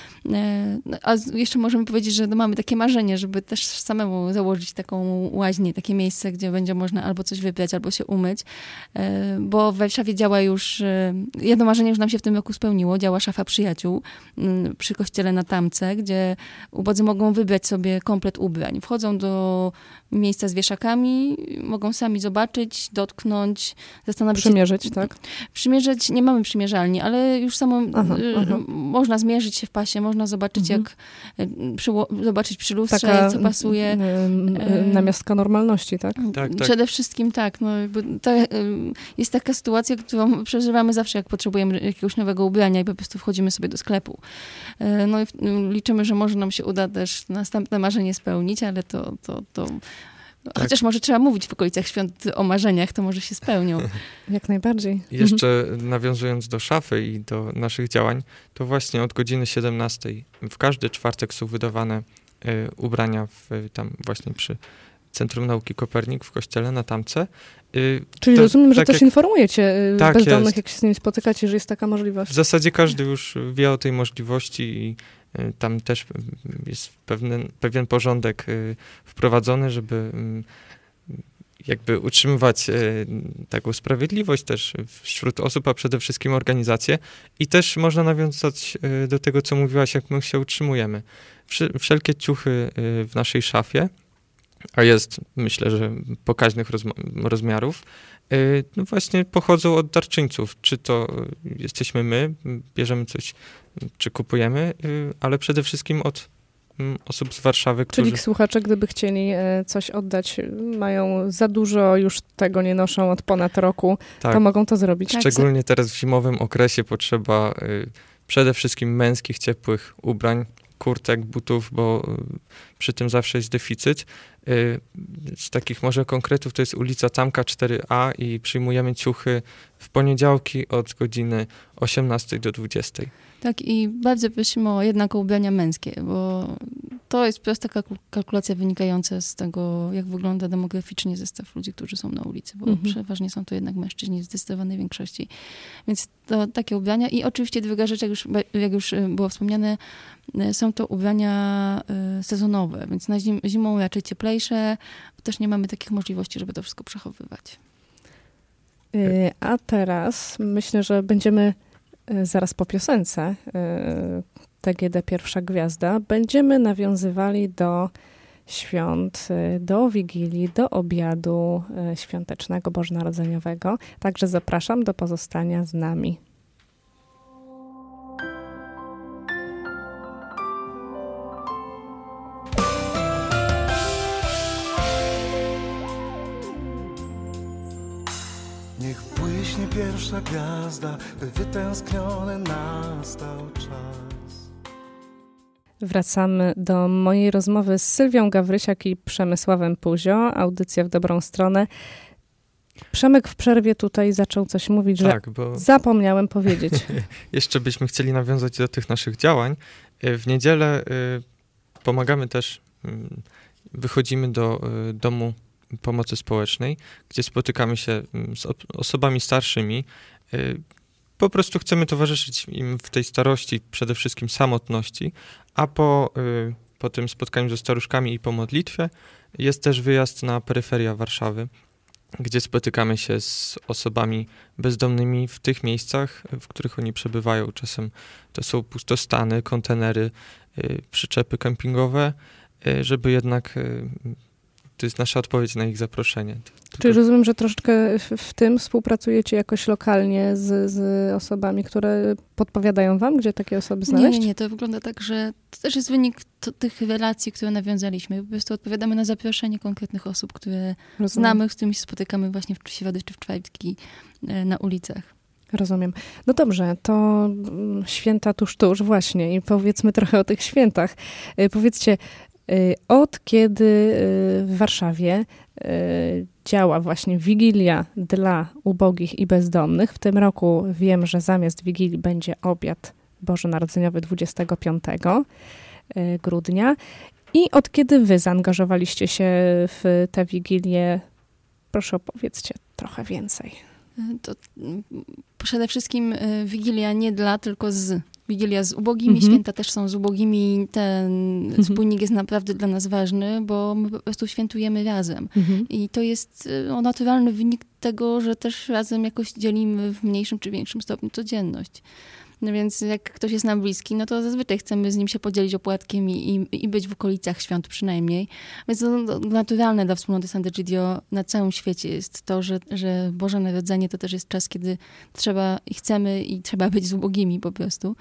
A jeszcze możemy powiedzieć, że mamy takie marzenie, żeby też samemu założyć taką łaźnię, takie miejsce, gdzie będzie można albo coś wybrać, albo się umyć, bo w Warszawie działa już, jedno marzenie już nam się w tym roku spełniło, działa szafa przyjaciół przy kościele na Tamce, gdzie ubodzy mogą wybrać sobie komplet ubrań. Wchodzą do miejsca z wieszakami, mogą sami zobaczyć, dotknąć, zastanowić się. Przymierzyć, tak? Przymierzać, nie mamy przymierzalni, ale już samo można zmierzyć się w pasie, można zobaczyć, zobaczyć przy lustrze, taka co pasuje. Namiastka normalności, tak? Tak. Przede wszystkim tak. No, jest taka sytuacja, którą przeżywamy zawsze, jak potrzebujemy jakiegoś nowego ubrania i po prostu wchodzimy sobie do sklepu. No i liczymy, że może nam się uda też następne marzenie spełnić, ale to tak. Chociaż może trzeba mówić w okolicach świąt o marzeniach, to może się spełnią. Jak najbardziej. Jeszcze nawiązując do szafy i do naszych działań, to właśnie od godziny 17 w każdy czwartek są wydawane ubrania tam właśnie przy Centrum Nauki Kopernik w kościele na Tamce. Czyli rozumiem, że też jak informujecie bezdomnych, jest. jak się z nimi spotykacie, że jest taka możliwość. W zasadzie każdy już wie o tej możliwości i tam też jest pewien porządek wprowadzony, żeby jakby utrzymywać taką sprawiedliwość też wśród osób, a przede wszystkim organizacje. I też można nawiązać do tego, co mówiłaś, jak my się utrzymujemy. Wszelkie ciuchy w naszej szafie, a jest, myślę, że pokaźnych rozmiarów, no właśnie pochodzą od darczyńców. Czy to jesteśmy my, bierzemy coś, czy kupujemy, ale przede wszystkim od osób z Warszawy, Czyli słuchacze, gdyby chcieli coś oddać, mają za dużo, już tego nie noszą od ponad roku, to mogą to zrobić. Szczególnie teraz w zimowym okresie potrzeba przede wszystkim męskich, ciepłych ubrań, kurtek, butów, bo przy tym zawsze jest deficyt. Z takich może konkretów to jest ulica Tamka 4A i przyjmujemy ciuchy w poniedziałki od godziny 18 do 20. Tak, i bardzo prosimy o jednako ubrania męskie, bo to jest prosta kalkulacja wynikająca z tego, jak wygląda demograficznie zestaw ludzi, którzy są na ulicy, bo przeważnie są to jednak mężczyźni w zdecydowanej większości. Więc to takie ubrania i oczywiście druga rzecz, jak już było wspomniane, są to ubrania sezonowe, więc na zimą raczej cieplejsze, też nie mamy takich możliwości, żeby to wszystko przechowywać. A teraz myślę, że będziemy zaraz po piosence TGD Pierwsza Gwiazda będziemy nawiązywali do świąt, do Wigilii, do obiadu świątecznego, bożonarodzeniowego. Także zapraszam do pozostania z nami. Niech błyśnie pierwsza gwiazda, by wytęskniony nastał czas. Wracamy do mojej rozmowy z Sylwią Gawrysiak i Przemysławem Puzio. Audycja w dobrą stronę. Przemek w przerwie tutaj zaczął coś mówić, że zapomniałem powiedzieć. Jeszcze byśmy chcieli nawiązać do tych naszych działań. W niedzielę pomagamy też, wychodzimy do domu pomocy społecznej, gdzie spotykamy się z osobami starszymi. Po prostu chcemy towarzyszyć im w tej starości, przede wszystkim samotności, a po tym spotkaniu ze staruszkami i po modlitwie jest też wyjazd na peryferia Warszawy, gdzie spotykamy się z osobami bezdomnymi w tych miejscach, w których oni przebywają. Czasem to są pustostany, kontenery, przyczepy kempingowe, żeby jednak... To jest nasza odpowiedź na ich zaproszenie. Czyli rozumiem, że troszeczkę w tym współpracujecie jakoś lokalnie z osobami, które podpowiadają wam, gdzie takie osoby znaleźć? Nie. To wygląda tak, że to też jest wynik tych relacji, które nawiązaliśmy. Po prostu odpowiadamy na zaproszenie konkretnych osób, które znamy, z którymi się spotykamy właśnie w środy czy w czwartki na ulicach. Rozumiem. No dobrze, to święta tuż właśnie i powiedzmy trochę o tych świętach. Powiedzcie, od kiedy w Warszawie działa właśnie Wigilia dla ubogich i bezdomnych. W tym roku wiem, że zamiast Wigilii będzie obiad bożonarodzeniowy 25 grudnia. I od kiedy wy zaangażowaliście się w tę Wigilię? Proszę opowiedzcie trochę więcej. To przede wszystkim Wigilia nie dla, tylko z. Wigilia z ubogimi, święta też są z ubogimi. Ten wspólnik jest naprawdę dla nas ważny, bo my po prostu świętujemy razem. I to jest naturalny wynik tego, że też razem jakoś dzielimy w mniejszym czy większym stopniu codzienność. No więc jak ktoś jest nam bliski, no to zazwyczaj chcemy z nim się podzielić opłatkiem i być w okolicach świąt przynajmniej. Więc to naturalne dla wspólnoty Sant'Egidio na całym świecie jest to, że Boże Narodzenie to też jest czas, kiedy trzeba i chcemy i trzeba być z ubogimi po prostu.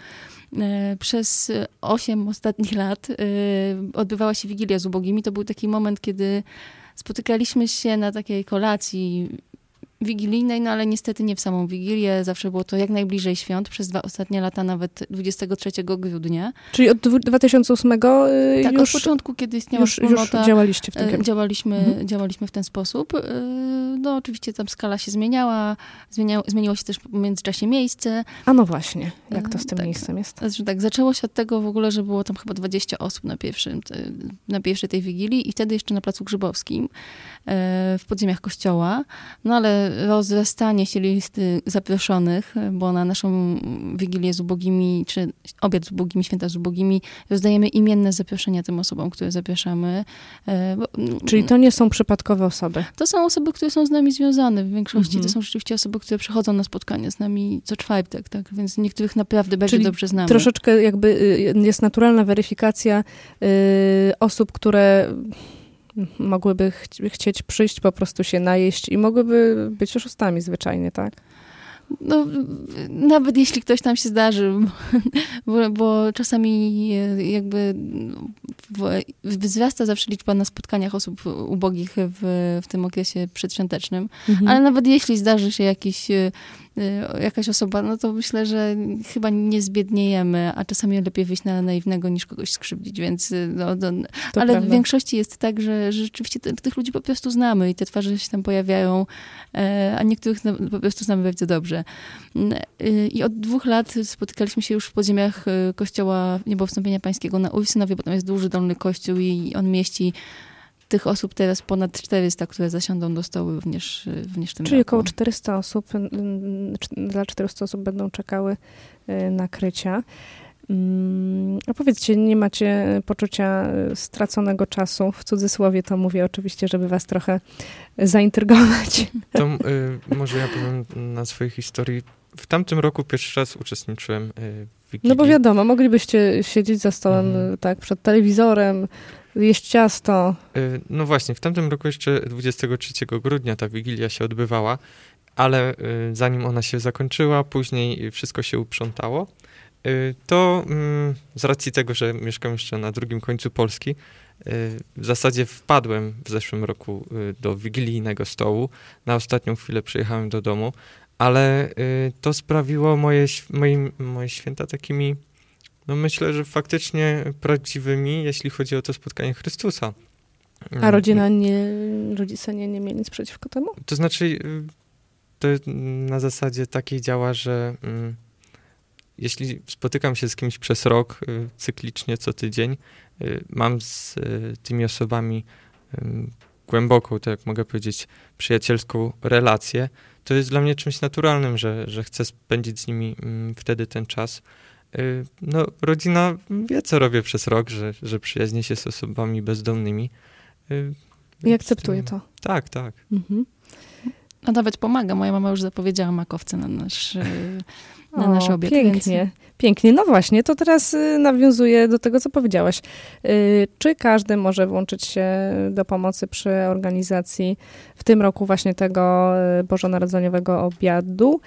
Przez 8 ostatnich lat odbywała się Wigilia z ubogimi. To był taki moment, kiedy spotykaliśmy się na takiej kolacji wigilijnej, no ale niestety nie w samą Wigilię. Zawsze było to jak najbliżej świąt. Przez 2 ostatnie lata, nawet 23 grudnia. Czyli od 2008 tak, już... od początku, kiedy istniała wspólnota. Już działaliście w tym Działaliśmy w ten sposób. No oczywiście tam skala się zmieniała. Zmieniło się też w międzyczasie miejsce. A no właśnie, jak to z tym miejscem jest? Znaczy, tak, zaczęło się od tego w ogóle, że było tam chyba 20 osób na pierwszej tej Wigilii i wtedy jeszcze na Placu Grzybowskim, w podziemiach kościoła. No ale rozrastanie się listy zaproszonych, bo na naszą Wigilię z ubogimi, czy obiad z ubogimi, święta z ubogimi, rozdajemy imienne zaproszenia tym osobom, które zapraszamy. Czyli to nie są przypadkowe osoby? To są osoby, które są z nami związane. W większości to są rzeczywiście osoby, które przychodzą na spotkania z nami co czwartek, tak? Więc niektórych naprawdę bardzo dobrze znamy. Troszeczkę jakby jest naturalna weryfikacja osób, które mogłyby chcieć przyjść, po prostu się najeść i mogłyby być oszustami zwyczajnie, tak? No, nawet jeśli ktoś tam się zdarzy, bo czasami jakby wzrasta zawsze liczba na spotkaniach osób ubogich w tym okresie przedświątecznym, ale nawet jeśli zdarzy się jakaś osoba, no to myślę, że chyba nie zbiedniejemy, a czasami lepiej wyjść na naiwnego niż kogoś skrzywdzić, więc ale prawda. W większości jest tak, że rzeczywiście tych ludzi po prostu znamy i te twarze się tam pojawiają, a niektórych po prostu znamy bardzo dobrze. I od 2 lat spotykaliśmy się już w podziemiach kościoła Niebowstąpienia Pańskiego na Ursynowie, bo tam jest duży dolny kościół i on mieści tych osób teraz ponad 400, które zasiądą do stołu również w tym roku. Czyli około 400 osób, dla 400 osób będą czekały nakrycia. A powiedzcie, nie macie poczucia straconego czasu? W cudzysłowie to mówię oczywiście, żeby was trochę zaintrygować. To może ja powiem na swojej historii. W tamtym roku pierwszy raz uczestniczyłem w Wigilii. No bo wiadomo, moglibyście siedzieć za stołem, tak, przed telewizorem, jeść ciasto. No właśnie, w tamtym roku jeszcze 23 grudnia ta Wigilia się odbywała, ale zanim ona się zakończyła, później wszystko się uprzątało, to z racji tego, że mieszkam jeszcze na drugim końcu Polski, w zasadzie wpadłem w zeszłym roku do wigilijnego stołu. Na ostatnią chwilę przyjechałem do domu, ale to sprawiło moje święta takimi, no myślę, że faktycznie prawdziwymi, jeśli chodzi o to spotkanie Chrystusa. A rodzice nie mieli nic przeciwko temu? To znaczy, to na zasadzie takiej działa, że jeśli spotykam się z kimś przez rok, cyklicznie, co tydzień, mam z tymi osobami głęboką, tak jak mogę powiedzieć, przyjacielską relację, to jest dla mnie czymś naturalnym, że chcę spędzić z nimi wtedy ten czas. No, rodzina wie, co robię przez rok, że przyjaźnię się z osobami bezdomnymi. I akceptuje to. Tak. A nawet pomaga. Moja mama już zapowiedziała makowce na nasz obiad. Pięknie, pięknie. No właśnie, to teraz nawiązuję do tego, co powiedziałaś. Czy każdy może włączyć się do pomocy przy organizacji w tym roku właśnie tego bożonarodzeniowego obiadu?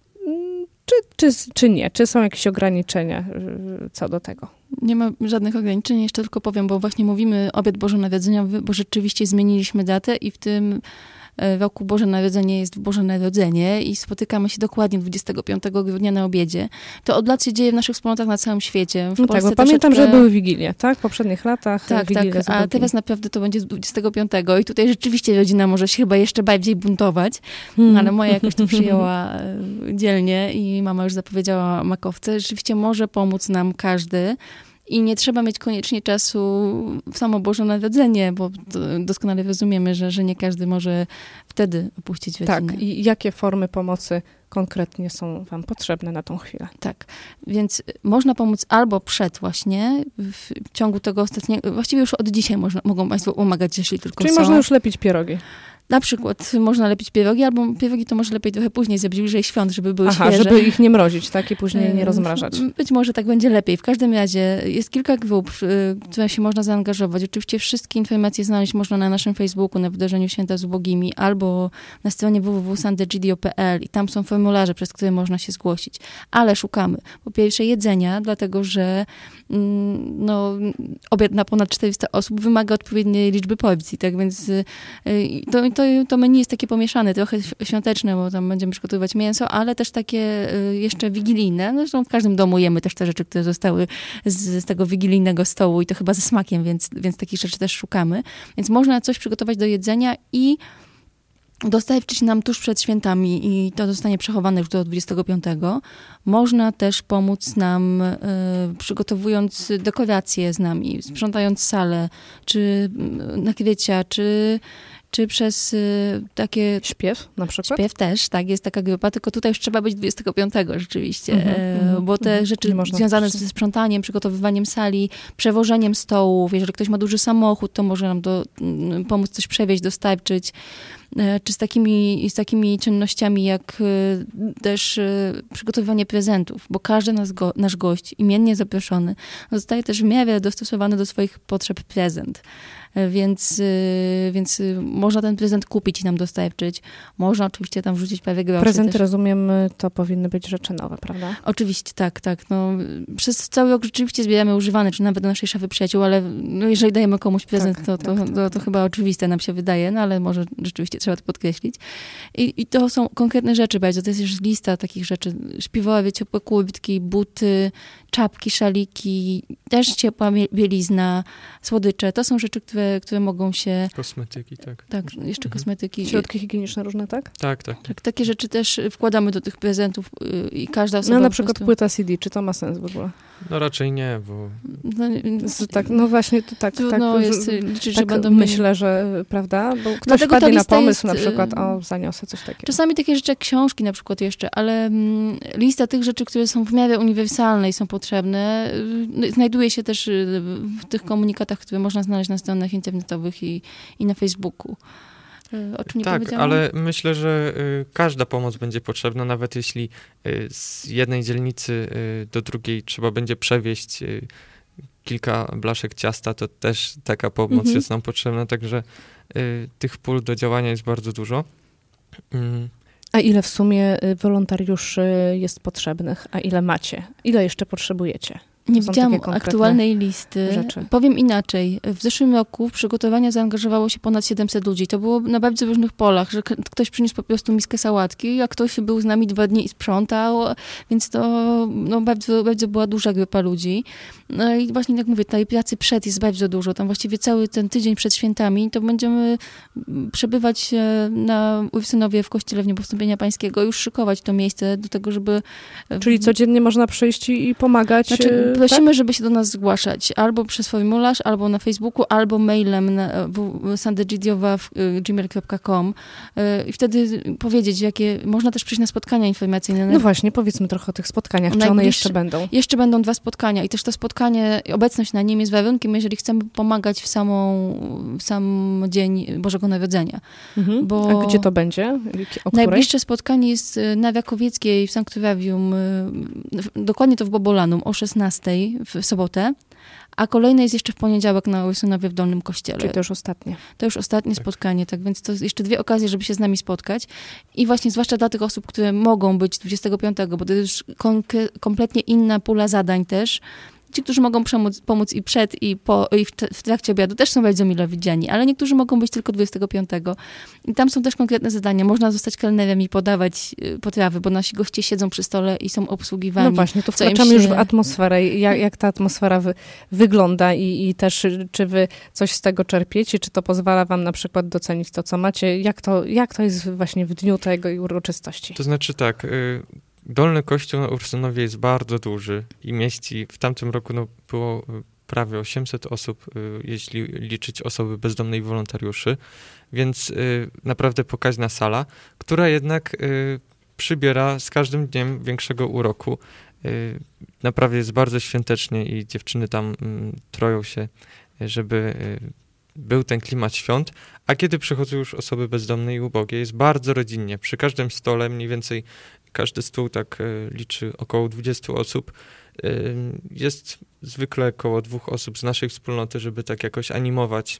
Czy nie? Czy są jakieś ograniczenia co do tego? Nie ma żadnych ograniczeń. Jeszcze tylko powiem, bo właśnie mówimy obiad bożonarodzeniowy, bo rzeczywiście zmieniliśmy datę i w tym roku Boże Narodzenie jest w Boże Narodzenie i spotykamy się dokładnie 25 grudnia na obiedzie. To od lat się dzieje w naszych wspólnotach na całym świecie. W Polsce bo pamiętam, że były Wigilie, tak? W poprzednich latach Wigilie. Tak, a teraz naprawdę to będzie 25 i tutaj rzeczywiście rodzina może się chyba jeszcze bardziej buntować, ale moja jakoś to przyjęła dzielnie i mama już zapowiedziała makowce. Rzeczywiście może pomóc nam każdy. I nie trzeba mieć koniecznie czasu w samo Boże Narodzenie, bo doskonale rozumiemy, że nie każdy może wtedy opuścić rodzinę. Tak, i jakie formy pomocy konkretnie są wam potrzebne na tą chwilę? Tak, więc można pomóc albo przed właśnie, w ciągu tego ostatniego, właściwie już od dzisiaj mogą państwo pomagać, jeśli tylko Czyli są. można już lepić pierogi. Na przykład można lepić pierogi, albo pierogi to może lepiej trochę później zrobić, bliżej świąt, żeby były świeże. Żeby ich nie mrozić, tak? I później nie rozmrażać. Być może tak będzie lepiej. W każdym razie jest kilka grup, w które się można zaangażować. Oczywiście wszystkie informacje znaleźć można na naszym Facebooku, na Wydarzeniu Święta z Ubogimi, albo na stronie www.sandegidio.pl i tam są formularze, przez które można się zgłosić. Ale szukamy po pierwsze jedzenia, dlatego że obiad na ponad 400 osób wymaga odpowiedniej liczby porcji, tak więc to menu jest takie pomieszane, trochę świąteczne, bo tam będziemy przygotowywać mięso, ale też takie jeszcze wigilijne. Zresztą w każdym domu jemy też te rzeczy, które zostały z tego wigilijnego stołu i to chyba ze smakiem, więc takich rzeczy też szukamy. Więc można coś przygotować do jedzenia i dostarczyć nam tuż przed świętami i to zostanie przechowane już do 25. Można też pomóc nam przygotowując dekoracje z nami, sprzątając salę, czy nakrycia, czy przez takie... Śpiew na przykład? Śpiew też, tak, jest taka grupa, tylko tutaj już trzeba być 25 rzeczywiście, bo te rzeczy związane ze sprzątaniem, przygotowywaniem sali, przewożeniem stołów, jeżeli ktoś ma duży samochód, to może nam pomóc coś przewieźć, dostarczyć, czy z takimi czynnościami jak też przygotowywanie prezentów, bo każdy nasz gość, imiennie zaproszony, zostaje też w miarę dostosowany do swoich potrzeb prezent. Więc można ten prezent kupić i nam dostarczyć. Można oczywiście tam wrzucić parę groszy. Prezenty, rozumiem, to powinny być rzeczy nowe, prawda? Oczywiście, tak. No, przez cały rok rzeczywiście zbieramy używane, czy nawet do naszej szafy przyjaciół, ale jeżeli dajemy komuś prezent, to chyba oczywiste nam się wydaje, no ale może rzeczywiście trzeba to podkreślić. I to są konkretne rzeczy bardzo. To jest już lista takich rzeczy. Śpiwory, ciepłe kurtki, buty, czapki, szaliki, też ciepła bielizna, słodycze. To są rzeczy, które mogą się... Kosmetyki, tak. Tak, jeszcze kosmetyki. Środki higieniczne różne, tak? Tak. Takie rzeczy też wkładamy do tych prezentów i każda osoba... No na przykład płyta CD, czy to ma sens w ogóle? No raczej nie, bo... No właśnie, to tak. Trudno jest liczyć, że będą... Myślę, że, prawda? Bo ktoś wpadnie na pomysł na przykład, zaniosę coś takiego. Czasami takie rzeczy jak książki na przykład jeszcze, ale lista tych rzeczy, które są w miarę uniwersalne i są potrzebne, znajduje się też w tych komunikatach, które można znaleźć na stronach internetowych i na Facebooku. O czym nie powiedziałam? Ale myślę, że każda pomoc będzie potrzebna, nawet jeśli z jednej dzielnicy do drugiej trzeba będzie przewieźć kilka blaszek ciasta, to też taka pomoc jest nam potrzebna, także tych pól do działania jest bardzo dużo. A ile w sumie wolontariuszy jest potrzebnych? A ile macie? Ile jeszcze potrzebujecie? Nie widziałam aktualnej listy. Rzeczy. Powiem inaczej. W zeszłym roku w przygotowania zaangażowało się ponad 700 ludzi. To było na bardzo różnych polach, że ktoś przyniósł po prostu miskę sałatki, a ktoś był z nami 2 dni i sprzątał, więc to bardzo, bardzo była duża grupa ludzi. No i właśnie jak mówię, tej pracy przed jest bardzo dużo. Tam właściwie cały ten tydzień przed świętami to będziemy przebywać na Ursynowie w Kościele w Niebowstąpienia Pańskiego, już szykować to miejsce do tego, żeby... Czyli codziennie można przyjść i pomagać? prosimy, żeby się do nas zgłaszać albo przez formularz, albo na Facebooku, albo mailem na sandegidiowa@gmail.com i wtedy powiedzieć, jakie można też przyjść na spotkania informacyjne. No właśnie, powiedzmy trochę o tych spotkaniach, czy one jeszcze będą? Jeszcze będą 2 spotkania i też to spotkanie, obecność na nim jest warunkiem, jeżeli chcemy pomagać w sam dzień Bożego Narodzenia. A gdzie to będzie? Najbliższe spotkanie jest na Rakowieckiej w Sanktuarium, dokładnie to w Bobolanum o 16:00 w sobotę, a kolejne jest jeszcze w poniedziałek na Ursynowie w Dolnym Kościele. Czyli to już ostatnie. To już ostatnie spotkanie, tak więc to jeszcze 2 okazje, żeby się z nami spotkać. I właśnie zwłaszcza dla tych osób, które mogą być 25, bo to jest już kompletnie inna pula zadań też. Ci, którzy mogą pomóc i przed, i po, i w trakcie obiadu też są bardzo mile widziani, ale niektórzy mogą być tylko 25. I tam są też konkretne zadania. Można zostać kelnerem i podawać potrawy, bo nasi goście siedzą przy stole i są obsługiwani. No właśnie, to wkraczamy już w atmosferę. Jak ta atmosfera wygląda i też czy wy coś z tego czerpiecie, czy to pozwala wam na przykład docenić to, co macie? Jak to jest właśnie w dniu tej uroczystości? To znaczy tak, Dolny Kościół na Ursynowie jest bardzo duży i mieści, w tamtym roku było prawie 800 osób, jeśli liczyć osoby bezdomne i wolontariuszy, więc naprawdę pokaźna sala, która jednak przybiera z każdym dniem większego uroku. Naprawdę jest bardzo świątecznie i dziewczyny tam troją się, żeby był ten klimat świąt, a kiedy przychodzą już osoby bezdomne i ubogie, jest bardzo rodzinnie. Przy każdym stole mniej więcej każdy stół tak liczy około 20 osób. Jest zwykle około 2 osób z naszej wspólnoty, żeby tak jakoś animować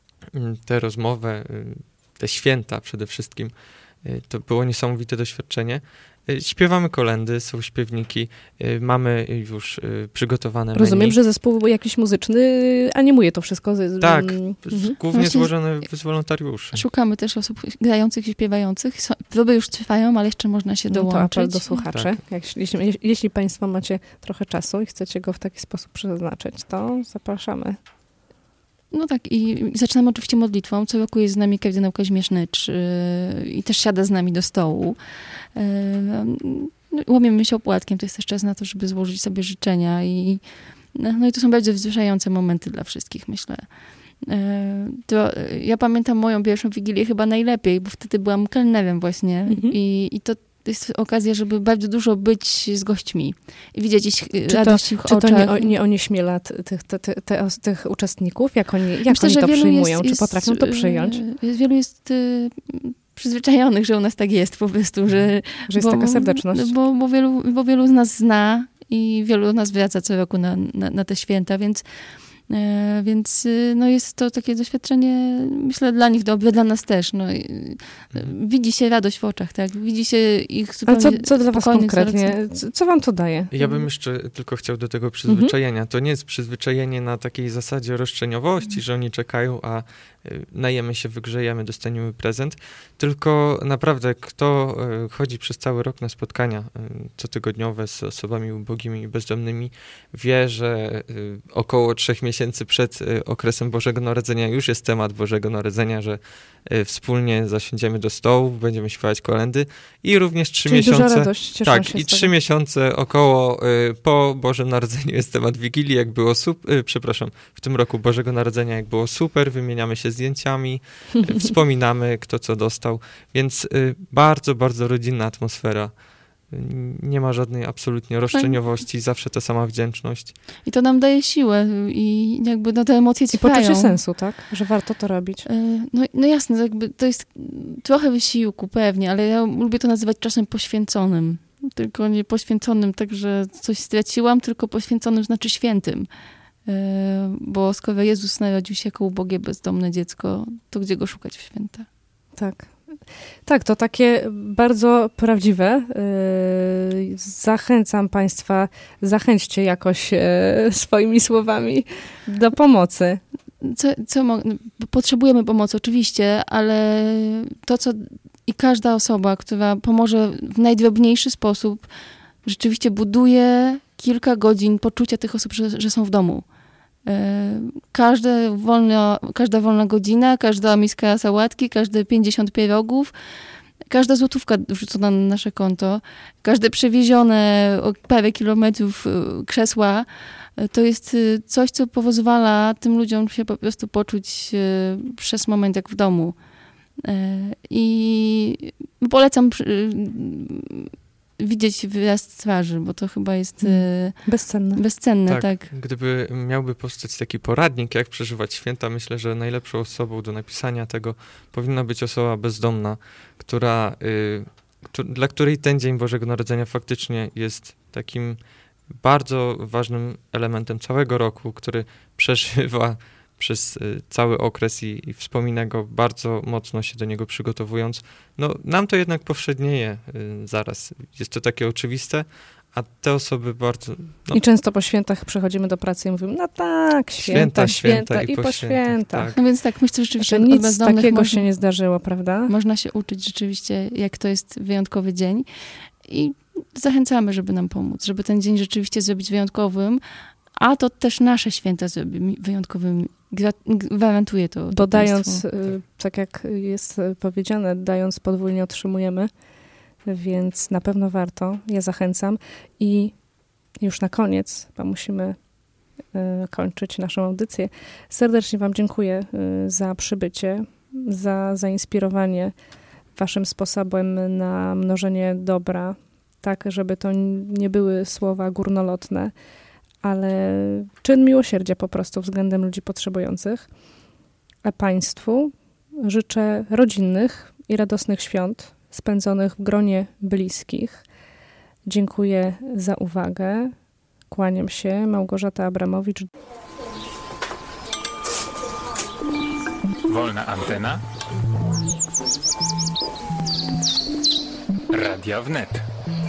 tę rozmowę, te święta przede wszystkim. To było niesamowite doświadczenie. Śpiewamy kolędy, są śpiewniki, mamy już przygotowane menu. Rozumiem, że zespół jakiś muzyczny animuje to wszystko. Tak, głównie złożone z wolontariuszy. Szukamy też osób grających i śpiewających. Próby już trwają, ale jeszcze można się dołączyć. To apel do słuchaczy. Tak. Jeśli państwo macie trochę czasu i chcecie go w taki sposób przeznaczyć, to zapraszamy. No tak, i zaczynamy oczywiście modlitwą. Co roku jest z nami kardynał Kazimierz Nycz i też siada z nami do stołu. Łamiemy się opłatkiem, to jest też czas na to, żeby złożyć sobie życzenia i to są bardzo wzruszające momenty dla wszystkich, myślę. Ja pamiętam moją pierwszą Wigilię chyba najlepiej, bo wtedy byłam kelnerem właśnie i to jest okazja, żeby bardzo dużo być z gośćmi i widzieć ich radość w ich oczach. Czy to nie onieśmiela tych uczestników? Jak oni to przyjmują? Czy potrafią to przyjąć? Wielu jest przyzwyczajonych, że u nas tak jest po prostu, że jest taka serdeczność. Bo wielu z nas zna i wielu z nas wraca co roku na te święta, więc jest to takie doświadczenie, myślę, dla nich dobre, dla nas też. Widzi się radość w oczach, tak? Widzi się ich zupełnie. Ale co dla was konkretnie? Co wam to daje? Ja bym jeszcze tylko chciał do tego przyzwyczajenia. To nie jest przyzwyczajenie na takiej zasadzie roszczeniowości, że oni czekają, a najemy się, wygrzejemy, dostaniemy prezent, tylko naprawdę kto chodzi przez cały rok na spotkania cotygodniowe z osobami ubogimi i bezdomnymi, wie, że około 3 miesięcy przed okresem Bożego Narodzenia już jest temat Bożego Narodzenia, że wspólnie zasiądziemy do stołu, będziemy śpiewać kolędy i również 3 miesiące... Duża radość, cieszę tak, się i z tego. 3 miesiące około po Bożym Narodzeniu jest temat Wigilii, jak było super, w tym roku Bożego Narodzenia, jak było super, wymieniamy się zdjęciami, wspominamy, kto co dostał, więc bardzo, bardzo rodzinna atmosfera. Nie ma żadnej absolutnie roszczeniowości, zawsze ta sama wdzięczność. I to nam daje siłę i jakby te emocje trwają. I poczucie sensu, tak? Że warto to robić. No jasne, jakby to jest trochę wysiłku pewnie, ale ja lubię to nazywać czasem poświęconym. Tylko nie poświęconym tak, że coś straciłam, tylko poświęconym znaczy świętym. Bo skoro Jezus narodził się jako ubogie, bezdomne dziecko, to gdzie go szukać w święta? Tak. Tak, to takie bardzo prawdziwe. Zachęcam państwa, zachęćcie jakoś swoimi słowami do pomocy. Potrzebujemy pomocy oczywiście, ale i każda osoba, która pomoże w najdrobniejszy sposób, rzeczywiście buduje kilka godzin poczucia tych osób, że są w domu. Każda wolna godzina, każda miska sałatki, każde 50 pierogów każda złotówka wrzucona na nasze konto, każde przewiezione o parę kilometrów krzesła, to jest coś, co pozwala tym ludziom się po prostu poczuć przez moment jak w domu. I polecam widzieć wyraz twarzy, bo to chyba jest bezcenne, tak. Gdyby miałby powstać taki poradnik, jak przeżywać święta, myślę, że najlepszą osobą do napisania tego powinna być osoba bezdomna, dla której ten Dzień Bożego Narodzenia faktycznie jest takim bardzo ważnym elementem całego roku, który przeżywa przez cały okres i wspomina go bardzo mocno, się do niego przygotowując. No, nam to jednak powszednieje zaraz. Jest to takie oczywiste, a te osoby bardzo... No. I często po świętach przychodzimy do pracy i mówimy, no tak, święta i po świętach. Tak. No więc tak, myślę, że rzeczywiście że nic takiego się nie zdarzyło, prawda? Można się uczyć rzeczywiście, jak to jest wyjątkowy dzień i zachęcamy, żeby nam pomóc, żeby ten dzień rzeczywiście zrobić wyjątkowym, a to też nasze święta zrobi wyjątkowym. Gwarantuje to. Dodając, tak jak jest powiedziane, dając podwójnie otrzymujemy, więc na pewno warto. Ja zachęcam. I już na koniec, bo musimy kończyć naszą audycję. Serdecznie wam dziękuję za przybycie, za zainspirowanie waszym sposobem na mnożenie dobra, tak, żeby to nie były słowa górnolotne, ale czyn miłosierdzia po prostu względem ludzi potrzebujących. A państwu życzę rodzinnych i radosnych świąt spędzonych w gronie bliskich. Dziękuję za uwagę. Kłaniam się. Małgorzata Abramowicz. Wolna antena. Radia Wnet.